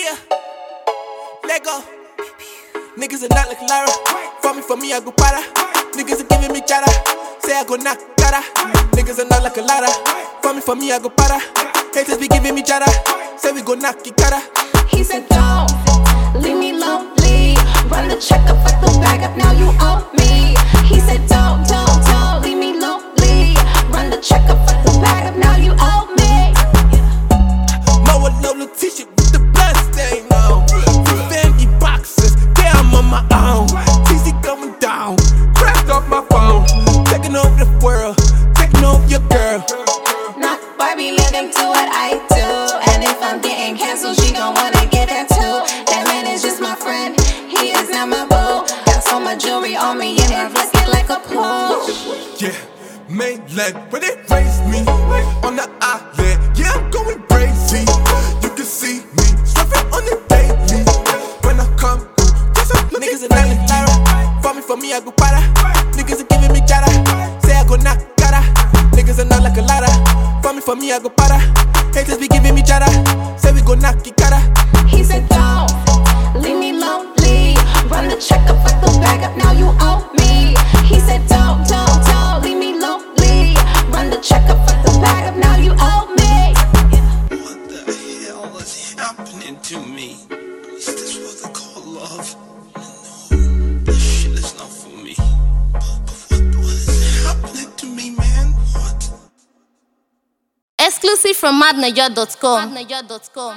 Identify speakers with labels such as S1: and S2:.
S1: Yeah, let go. Niggas are not like Lara. For me, I go para. Niggas are giving me chara. Say I go knock cara. Niggas are not like a lara. For me, I go para. Haters be giving me chara. Say we go knock cara.
S2: He said don't leave me lonely. Run the check up, fuck the bag up, now you owe me. He said don't leave me lonely. Run the check up, fuck the bag up, now you owe me.
S1: Moa Lola t-shirt with the blood stain on. Fendi boxes, yeah I'm on my own. TC going down, cracked off my phone. Taking over the world, taking over your girl.
S2: Nah, Barbie, let them do what I do. And if I'm getting canceled, she gon' wanna get that too. That man is just my friend, he is not my boo. Got so much jewelry on me, and it looking like a pool.
S1: Yeah, mainland, when they raise me on the island, yeah I'm going crazy. You can see me surfing on the daily. When I come through, just niggas are not like Lara. For me, I go para. Niggas are giving me chara. Say I go knock cara. Niggas are not like a lara. For me, I go para. Haters be giving me chara. Say we go knock cara.
S2: He said don't leave me lonely. Run the check up, fuck the bag up, now you owe me. He said don't leave me lonely. Run the check up, fuck the bag up, now you owe me.
S3: What the hell is happening to me? Is this what they call love? No, this shit is not for me. But what is happening to me, man? What?
S4: Exclusive from madnaja.com.